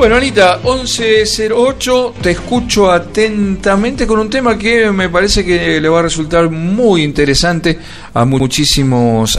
Bueno, Anita, 11:08, te escucho atentamente con un tema que me parece que le va a resultar muy interesante a muchísimos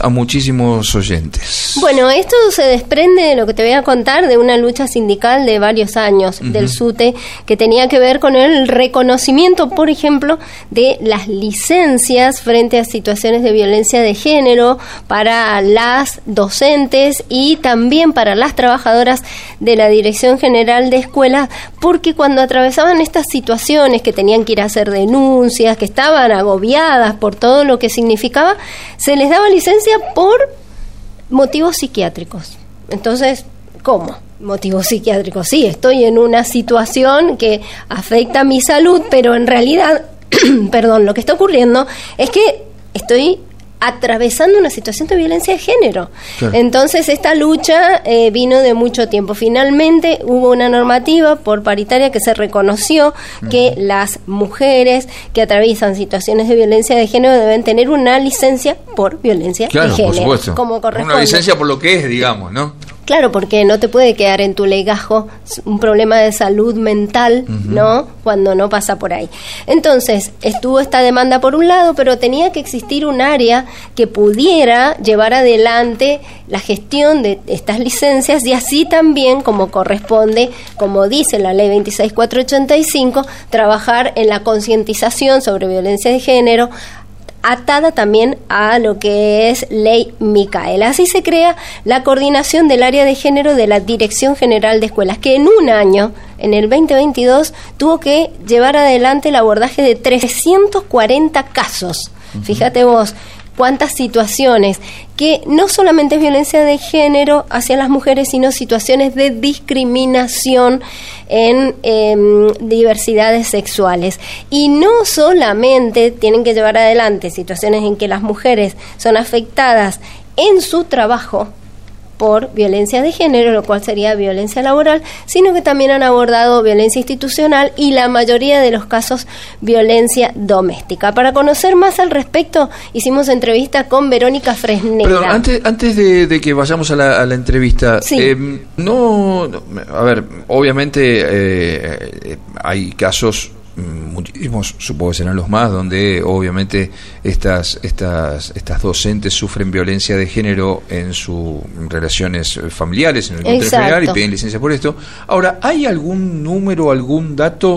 oyentes. Bueno, esto se desprende de lo que te voy a contar de una lucha sindical de varios años del SUTE, que tenía que ver con el reconocimiento, por ejemplo, de las licencias frente a situaciones de violencia de género para las docentes y también para las trabajadoras de la Dirección General de Escuelas, porque cuando atravesaban estas situaciones que tenían que ir a hacer denuncias, que estaban agobiadas por todo lo que significaba, se les daba licencia por motivos psiquiátricos. Entonces, ¿cómo? Motivos psiquiátricos. Sí, estoy en una situación que afecta mi salud, pero en realidad, perdón, lo que está ocurriendo es que estoy atravesando una situación de violencia de género. Claro. Entonces esta lucha vino de mucho tiempo. Finalmente hubo una normativa por paritaria que se reconoció que las mujeres que atraviesan situaciones de violencia de género deben tener una licencia por violencia de género. Por supuesto. Como corresponde. Una licencia por lo que es, digamos, ¿no? Claro, porque no te puede quedar en tu legajo un problema de salud mental, ¿no? Cuando no pasa por ahí. Entonces, estuvo esta demanda por un lado, pero tenía que existir un área que pudiera llevar adelante la gestión de estas licencias y así también, como corresponde, como dice la Ley 26.485, trabajar en la concientización sobre violencia de género, atada también a lo que es Ley Micaela. Así se crea la coordinación del área de género de la Dirección General de Escuelas, que en un año, en el 2022, tuvo que llevar adelante el abordaje de 340 casos. Fíjate vos, cuántas situaciones, que no solamente es violencia de género hacia las mujeres, sino situaciones de discriminación en diversidades sexuales. Y no solamente tienen que llevar adelante situaciones en que las mujeres son afectadas en su trabajo por violencia de género, lo cual sería violencia laboral, sino que también han abordado violencia institucional y la mayoría de los casos violencia doméstica. Para conocer más al respecto, hicimos entrevista con Verónica Fresneda. Perdón, antes de que vayamos a la entrevista, sí. A ver, obviamente hay casos, muchísimos, supongo que serán los más, donde obviamente estas docentes sufren violencia de género en sus relaciones familiares, en el contexto familiar, y piden licencia por esto. Ahora, ¿hay algún número, algún dato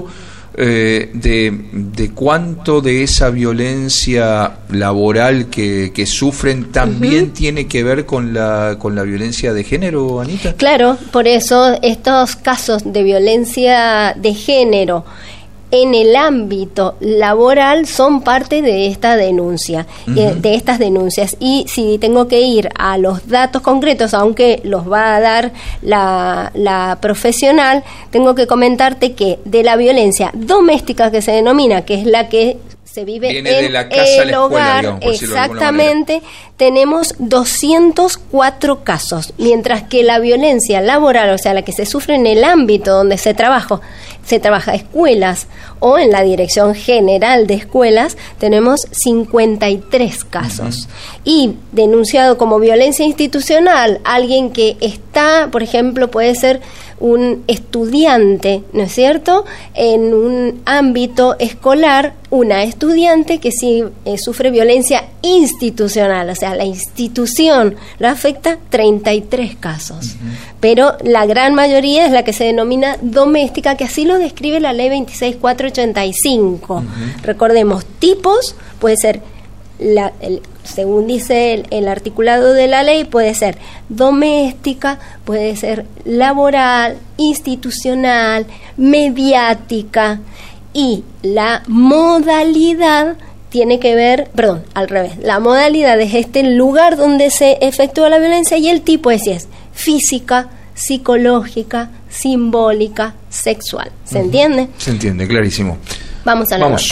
de cuánto de esa violencia laboral que sufren también tiene que ver con la violencia de género, Anita? Claro, por eso estos casos de violencia de género en el ámbito laboral son parte de esta denuncia, de estas denuncias. Y si tengo que ir a los datos concretos, aunque los va a dar la profesional, tengo que comentarte que de la violencia doméstica, que se denomina, que es la que se vive en el hogar, digamos, exactamente, tenemos 204 casos, mientras que la violencia laboral, o sea, la que se sufre en el ámbito donde se trabaja escuelas o en la Dirección General de Escuelas, tenemos 53 casos. Y denunciado como violencia institucional, alguien que está, por ejemplo, puede ser un estudiante, ¿no es cierto?, en un ámbito escolar, una estudiante que sí sufre violencia institucional, o sea, la institución la afecta, 33 casos. Pero la gran mayoría es la que se denomina doméstica, que así lo describe la Ley 26.485. Recordemos, tipos, puede ser, según dice el articulado de la ley, puede ser doméstica, puede ser laboral, institucional, mediática, y la modalidad tiene que ver, al revés, la modalidad es este lugar donde se efectúa la violencia, y el tipo es si es física, psicológica, simbólica, sexual. ¿Se entiende? Se entiende, clarísimo. Vamos a la nota.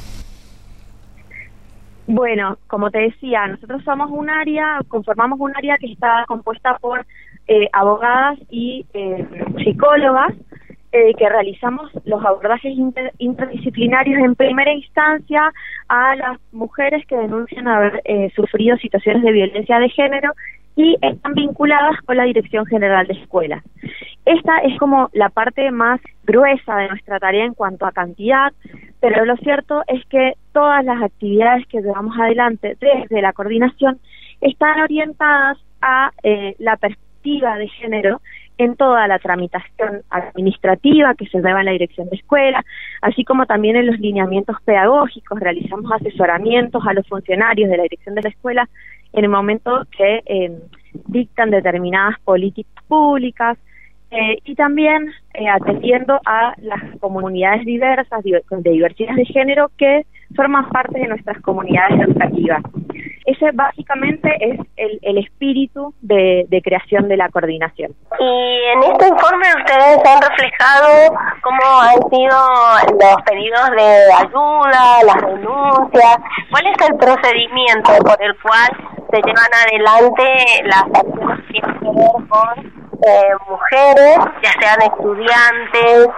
Bueno, como te decía, nosotros conformamos un área que está compuesta por abogadas y psicólogas, que realizamos los abordajes interdisciplinarios en primera instancia a las mujeres que denuncian haber sufrido situaciones de violencia de género y están vinculadas con la Dirección General de Escuelas. Esta es como la parte más gruesa de nuestra tarea en cuanto a cantidad, pero lo cierto es que todas las actividades que llevamos adelante desde la coordinación están orientadas a la perspectiva de género en toda la tramitación administrativa que se lleva en la dirección de escuela, así como también en los lineamientos pedagógicos. Realizamos asesoramientos a los funcionarios de la dirección de la escuela en el momento que dictan determinadas políticas públicas, y también atendiendo a las comunidades diversas, de diversidad de género, que forman parte de nuestras comunidades educativas. Ese básicamente es el espíritu de creación de la coordinación. Y en este informe ustedes han reflejado cómo han sido los pedidos de ayuda, las denuncias. ¿Cuál es el procedimiento por el cual se llevan adelante las acciones que tienen que ver con mujeres, ya sean estudiantes,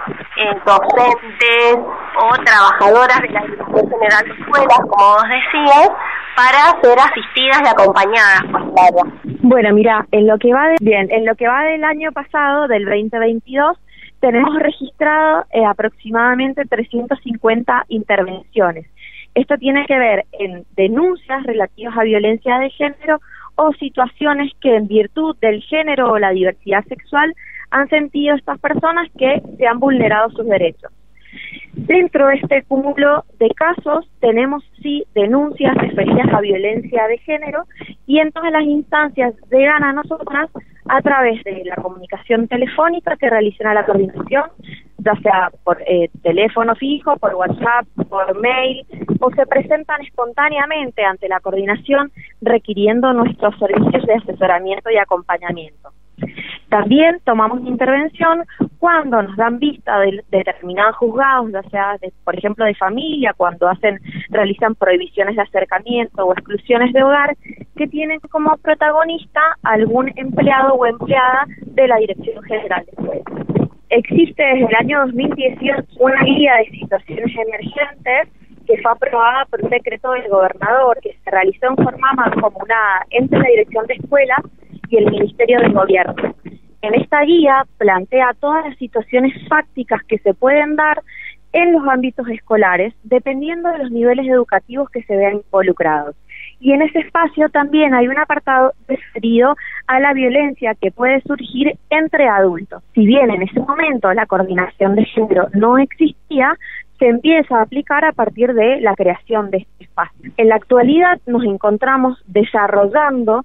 docentes o trabajadoras de la Dirección General de Escuelas, como vos decías, para ser asistidas y acompañadas por el área? Bueno, mira, en lo que va del año pasado, del 2022, tenemos registrado aproximadamente 350 intervenciones. Esto tiene que ver en denuncias relativas a violencia de género o situaciones que en virtud del género o la diversidad sexual han sentido estas personas que se han vulnerado sus derechos. Dentro de este cúmulo de casos tenemos sí denuncias referidas a violencia de género, y en todas las instancias llegan a nosotras a través de la comunicación telefónica que realizan a la coordinación, ya sea por teléfono fijo, por WhatsApp, por mail, o se presentan espontáneamente ante la coordinación requiriendo nuestros servicios de asesoramiento y acompañamiento. También tomamos intervención cuando nos dan vista de determinados juzgados, ya sea, por ejemplo, de familia, cuando realizan prohibiciones de acercamiento o exclusiones de hogar, que tienen como protagonista algún empleado o empleada de la Dirección General de Escuelas. Existe desde el año 2018 una guía de situaciones emergentes que fue aprobada por un decreto del gobernador, que se realizó en forma mancomunada entre la Dirección de Escuelas y el Ministerio del Gobierno. En esta guía plantea todas las situaciones fácticas que se pueden dar en los ámbitos escolares, dependiendo de los niveles educativos que se vean involucrados. Y en ese espacio también hay un apartado referido a la violencia que puede surgir entre adultos. Si bien en ese momento la coordinación de género no existía, se empieza a aplicar a partir de la creación de este espacio. En la actualidad nos encontramos desarrollando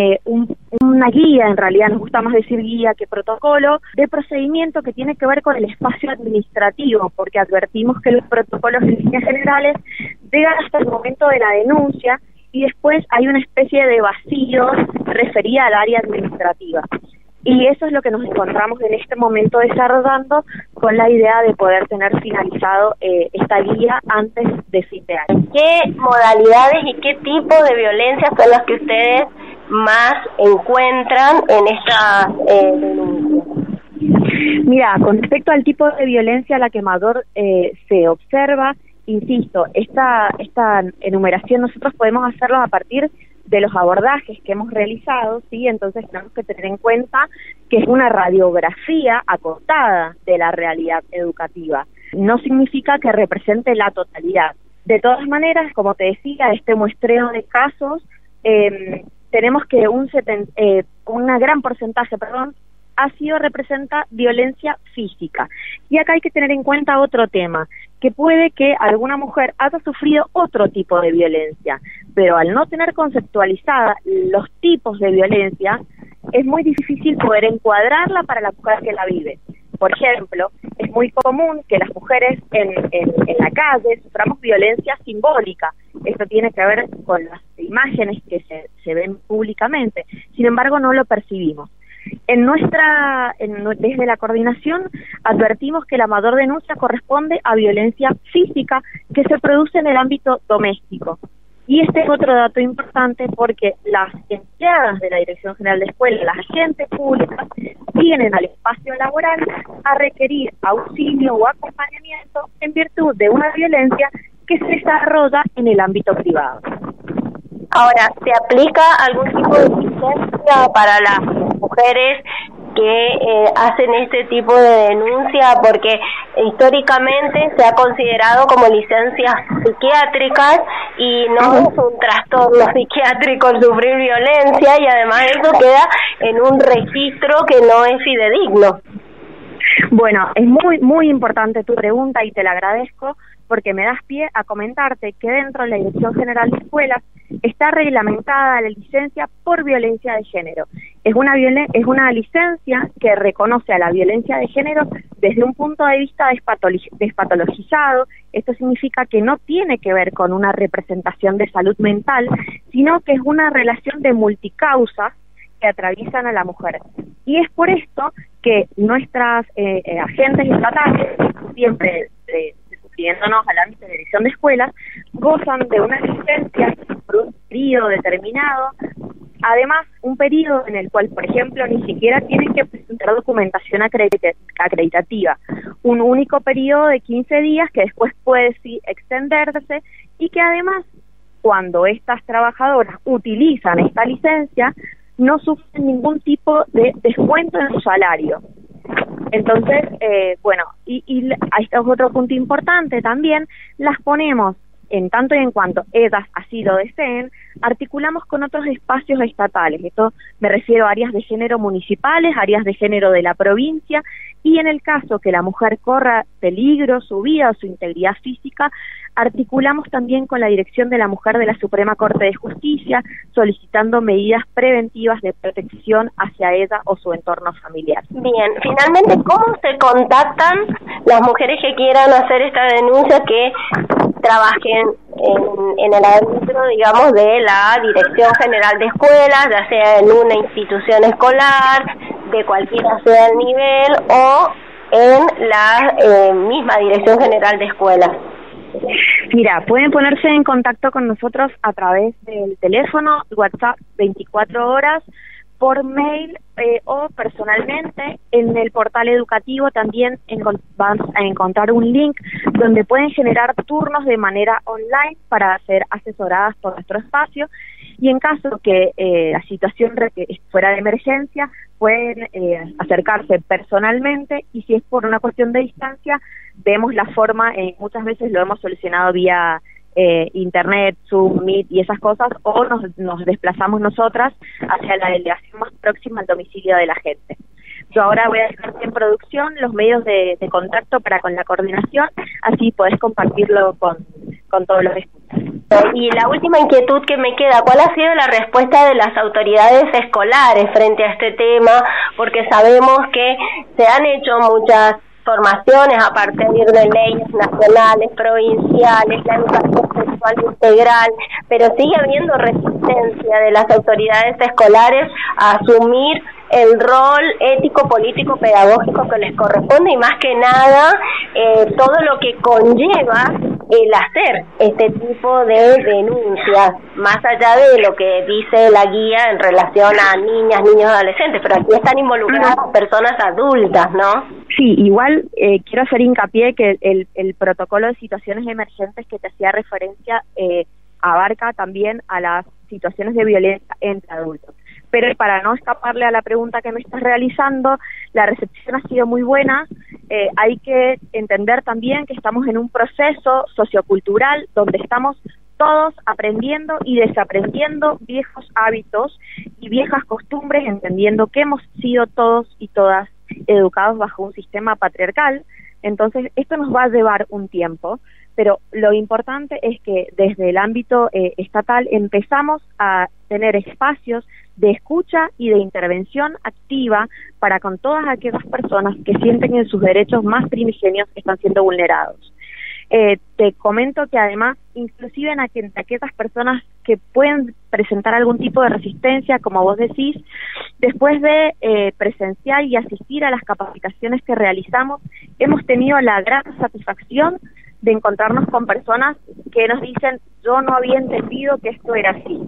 una guía, en realidad nos gusta más decir guía que protocolo, de procedimiento que tiene que ver con el espacio administrativo, porque advertimos que los protocolos en líneas generales llegan hasta el momento de la denuncia y después hay una especie de vacío referida al área administrativa. Y eso es lo que nos encontramos en este momento desarrollando, con la idea de poder tener finalizado esta guía antes de fin de año. ¿Qué modalidades y qué tipo de violencia son las que ustedes más encuentran en esta denuncia? Mira, con respecto al tipo de violencia a la que mayor se observa, insisto, esta enumeración nosotros podemos hacerlo a partir de los abordajes que hemos realizado, ¿sí? Entonces tenemos que tener en cuenta que es una radiografía acotada de la realidad educativa. No significa que represente la totalidad. De todas maneras, como te decía, este muestreo de casos, tenemos que una gran porcentaje, representa violencia física. Y acá hay que tener en cuenta otro tema, que puede que alguna mujer haya sufrido otro tipo de violencia, pero al no tener conceptualizada los tipos de violencia, es muy difícil poder encuadrarla para la mujer que la vive. Por ejemplo, es muy común que las mujeres en la calle suframos violencia simbólica. Esto tiene que ver con las imágenes que se ven públicamente. Sin embargo, no lo percibimos. Desde la coordinación advertimos que la mayor denuncia corresponde a violencia física que se produce en el ámbito doméstico. Y este es otro dato importante, porque las empleadas de la Dirección General de Escuelas, las agentes públicas, vienen al espacio laboral a requerir auxilio o acompañamiento en virtud de una violencia que se desarrolla en el ámbito privado. Ahora, ¿se aplica algún tipo de licencia para las mujeres que hacen este tipo de denuncia, porque históricamente se ha considerado como licencias psiquiátricas y no es un trastorno psiquiátrico el sufrir violencia, y además eso queda en un registro que no es fidedigno. Bueno, es muy importante tu pregunta y te la agradezco, porque me das pie a comentarte que dentro de la Dirección General de Escuelas está reglamentada la licencia por violencia de género. Es una licencia que reconoce a la violencia de género desde un punto de vista despatologizado. Esto significa que no tiene que ver con una representación de salud mental, sino que es una relación de multicausas que atraviesan a la mujer. Y es por esto que nuestras agentes estatales, siempre refiriéndonos al ámbito de dirección de escuelas, gozan de una licencia por un periodo determinado, además un periodo en el cual, por ejemplo, ni siquiera tienen que presentar documentación acreditativa, un único periodo de 15 días que después puede sí extenderse, y que además, cuando estas trabajadoras utilizan esta licencia, no sufren ningún tipo de descuento en su salario. Entonces, y esto es otro punto importante también, las ponemos, en tanto y en cuanto ellas así lo deseen, articulamos con otros espacios estatales. Esto me refiero a áreas de género municipales, áreas de género de la provincia, y en el caso que la mujer corra peligro su vida o su integridad física, articulamos también con la Dirección de la Mujer de la Suprema Corte de Justicia, solicitando medidas preventivas de protección hacia ella o su entorno familiar. Bien, finalmente, ¿cómo se contactan las mujeres que quieran hacer esta denuncia, que trabajen en el ámbito, digamos, de la Dirección General de Escuelas, ya sea en una institución escolar, de cualquiera sea el nivel, o en la misma Dirección General de Escuelas? Mira, pueden ponerse en contacto con nosotros a través del teléfono, WhatsApp 24 horas, por mail o personalmente. En el portal educativo también van a encontrar un link donde pueden generar turnos de manera online para ser asesoradas por nuestro espacio, y en caso que la situación fuera de emergencia, pueden acercarse personalmente, y si es por una cuestión de distancia, vemos la forma, muchas veces lo hemos solucionado vía internet, Zoom, Meet y esas cosas, o nos desplazamos nosotras hacia la delegación más próxima al domicilio de la gente. Yo ahora voy a dejar en producción los medios de contacto para con la coordinación, así podés compartirlo con todos los estudiantes. Y la última inquietud que me queda, ¿cuál ha sido la respuesta de las autoridades escolares frente a este tema? Porque sabemos que se han hecho muchas formaciones a partir de leyes nacionales, provinciales, la educación sexual integral, pero sigue habiendo resistencia de las autoridades escolares a asumir el rol ético, político, pedagógico que les corresponde, y más que nada todo lo que conlleva el hacer este tipo de denuncias, más allá de lo que dice la guía en relación a niñas, niños, adolescentes, pero aquí están involucradas personas adultas, ¿no? Sí, igual quiero hacer hincapié que el protocolo de situaciones emergentes que te hacía referencia abarca también a las situaciones de violencia entre adultos. Pero para no escaparle a la pregunta que me estás realizando, la recepción ha sido muy buena. Hay que entender también que estamos en un proceso sociocultural donde estamos todos aprendiendo y desaprendiendo viejos hábitos y viejas costumbres, entendiendo que hemos sido todos y todas educados bajo un sistema patriarcal. Entonces, esto nos va a llevar un tiempo, pero lo importante es que desde el ámbito estatal empezamos a tener espacios de escucha y de intervención activa para con todas aquellas personas que sienten que sus derechos más primigenios están siendo vulnerados. Te comento que además, inclusive en aquellas personas que pueden presentar algún tipo de resistencia, como vos decís, después de presenciar y asistir a las capacitaciones que realizamos, hemos tenido la gran satisfacción de encontrarnos con personas que nos dicen: yo no había entendido que esto era así.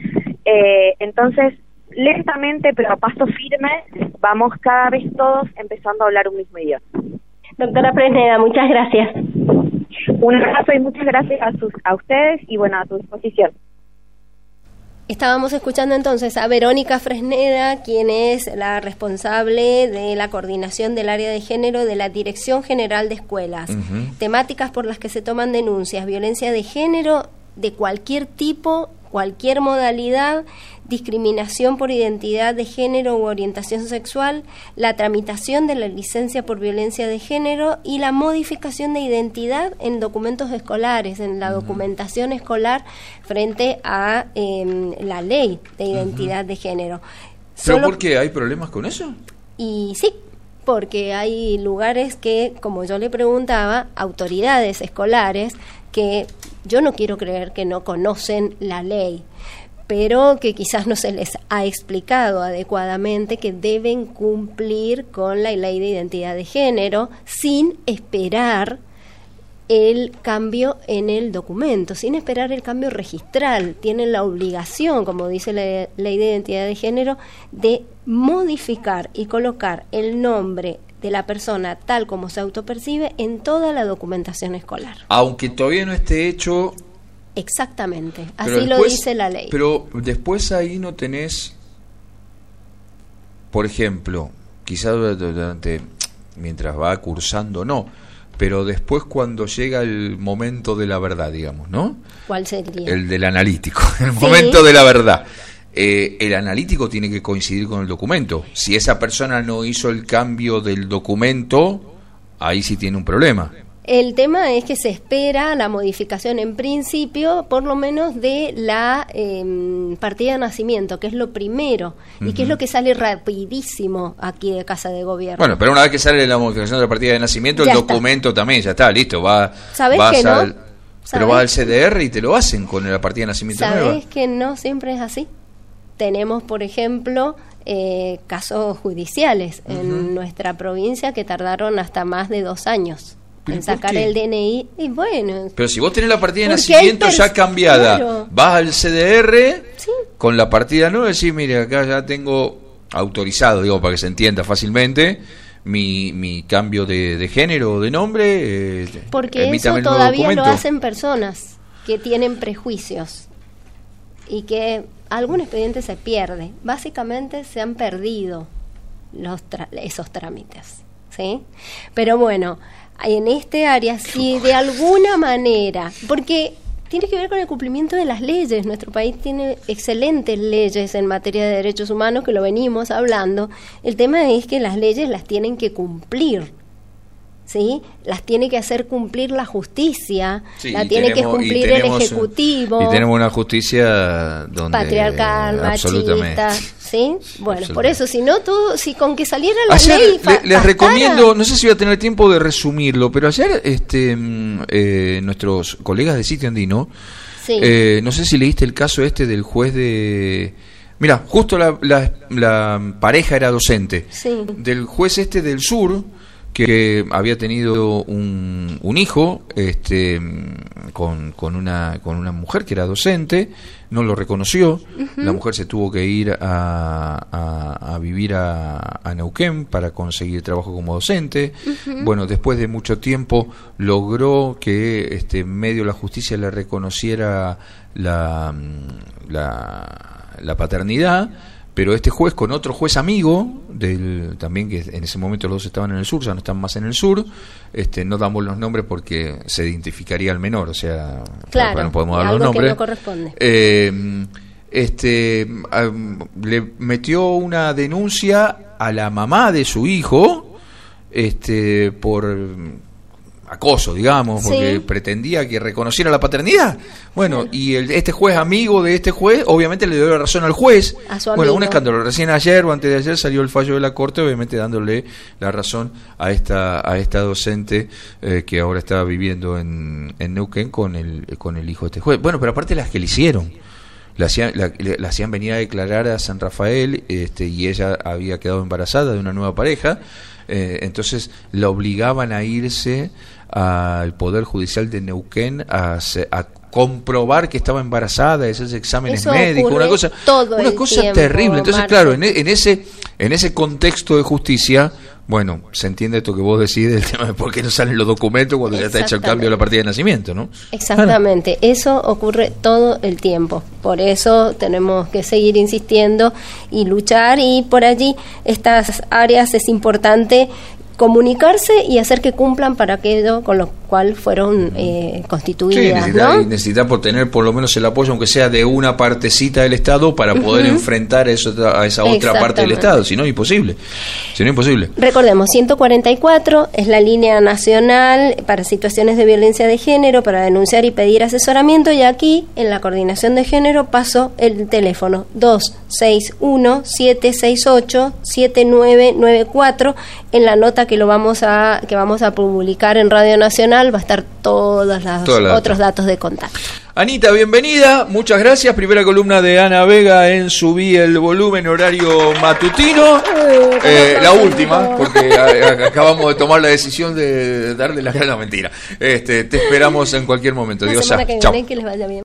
Entonces, lentamente pero a paso firme, vamos cada vez todos empezando a hablar un mismo idioma. Doctora Fresneda, muchas gracias. Un abrazo y muchas gracias a ustedes, y bueno, a tu disposición. Estábamos escuchando entonces a Verónica Fresneda, quien es la responsable de la coordinación del área de género de la Dirección General de Escuelas. Temáticas por las que se toman denuncias: violencia de género de cualquier tipo, cualquier modalidad, discriminación por identidad de género u orientación sexual, la tramitación de la licencia por violencia de género y la modificación de identidad en documentos escolares, en la documentación escolar frente a la ley de identidad de género. ¿Pero por qué? ¿Hay problemas con eso? Y sí, porque hay lugares que, como yo le preguntaba, autoridades escolares que yo no quiero creer que no conocen la ley, pero que quizás no se les ha explicado adecuadamente que deben cumplir con la ley de identidad de género sin esperar el cambio en el documento, sin esperar el cambio registral. Tienen la obligación, como dice la ley de identidad de género, de modificar y colocar el nombre de la persona tal como se autopercibe en toda la documentación escolar. Aunque todavía no esté hecho. Exactamente, así después, lo dice la ley. Pero después ahí no tenés, por ejemplo, quizás mientras va cursando no, pero después cuando llega el momento de la verdad, digamos, ¿no? ¿Cuál sería? El del analítico, el momento de la verdad. El analítico tiene que coincidir con el documento. Si esa persona no hizo el cambio del documento, ahí sí tiene un problema. El tema es que se espera la modificación en principio, por lo menos de la partida de nacimiento, que es lo primero, y que es lo que sale rapidísimo aquí de Casa de Gobierno. Bueno, pero una vez que sale la modificación de la partida de nacimiento, ya el documento también ya está, listo. ¿Sabés que no? Pero va al CDR y te lo hacen con la partida de nacimiento nueva. ¿Sabés que no siempre es así? Tenemos, por ejemplo, casos judiciales en nuestra provincia que tardaron hasta más de 2 años en sacar el DNI. Y bueno, pero si vos tenés la partida de nacimiento ya cambiada, claro, vas al CDR con la partida nueva y decís, mire, acá ya tengo autorizado, digo, para que se entienda fácilmente, mi cambio de género o de nombre. Porque eso todavía lo hacen personas que tienen prejuicios y que algún expediente se pierde. Básicamente se han perdido esos trámites, ¿sí? Pero bueno, en este área, si de alguna manera, porque tiene que ver con el cumplimiento de las leyes. Nuestro país tiene excelentes leyes en materia de derechos humanos, que lo venimos hablando. El tema es que las leyes las tienen que cumplir, ¿sí? Las tiene que hacer cumplir la justicia, la tiene que cumplir el Ejecutivo. Y tenemos una justicia donde patriarcal, machista, ¿sí? Bueno, por eso, si no todo, si con que saliera la ley les recomiendo, no sé si voy a tener tiempo de resumirlo, pero ayer nuestros colegas de Sitio Andino, no sé si leíste el caso del juez de... Mira, justo la pareja era docente, del juez del sur, que había tenido un hijo con una mujer que era docente, no lo reconoció, la mujer se tuvo que ir a vivir a Neuquén para conseguir trabajo como docente. Bueno, después de mucho tiempo logró que medio la justicia le reconociera la paternidad. Pero este juez con otro juez amigo, también que en ese momento los dos estaban en el sur, ya no están más en el sur, no damos los nombres porque se identificaría al menor, o sea, claro, no podemos dar los nombres. Que no corresponde. Le metió una denuncia a la mamá de su hijo, por acoso, digamos, porque pretendía que reconociera la paternidad. Bueno, y este juez, amigo de este juez, obviamente le dio la razón al juez. A su amigo. Bueno, un escándalo. Recién ayer o antes de ayer salió el fallo de la Corte, obviamente dándole la razón a esta docente que ahora está viviendo en Neuquén con el hijo de este juez. Bueno, pero aparte las que le hicieron. La hacían venir a declarar a San Rafael, y ella había quedado embarazada de una nueva pareja. Entonces la obligaban a irse al Poder Judicial de Neuquén a comprobar que estaba embarazada, hacerse exámenes médicos, una cosa terrible. Entonces, claro, en ese contexto de justicia, Bueno, se entiende esto que vos decís del tema de por qué no salen los documentos cuando ya está hecho el cambio de la partida de nacimiento, ¿no? Exactamente, eso ocurre todo el tiempo. Por eso tenemos que seguir insistiendo y luchar, y por allí estas áreas es importante comunicarse y hacer que cumplan para aquello con lo cual fueron constituidas. Sí, necesita por tener por lo menos el apoyo, aunque sea de una partecita del Estado, para poder enfrentar a esa otra parte del Estado, si no imposible. Recordemos, 144 es la línea nacional para situaciones de violencia de género, para denunciar y pedir asesoramiento, y aquí en la coordinación de género paso el teléfono 261-768-7994. En la nota que vamos a publicar en Radio Nacional va a estar todos los otros datos de contacto. Anita, bienvenida, muchas gracias. Primera columna de Ana Vega en Subí el Volumen, horario matutino. La última, porque acabamos de tomar la decisión de darle la gran mentira. Te esperamos en cualquier momento. Dios, chao. Que les vaya bien.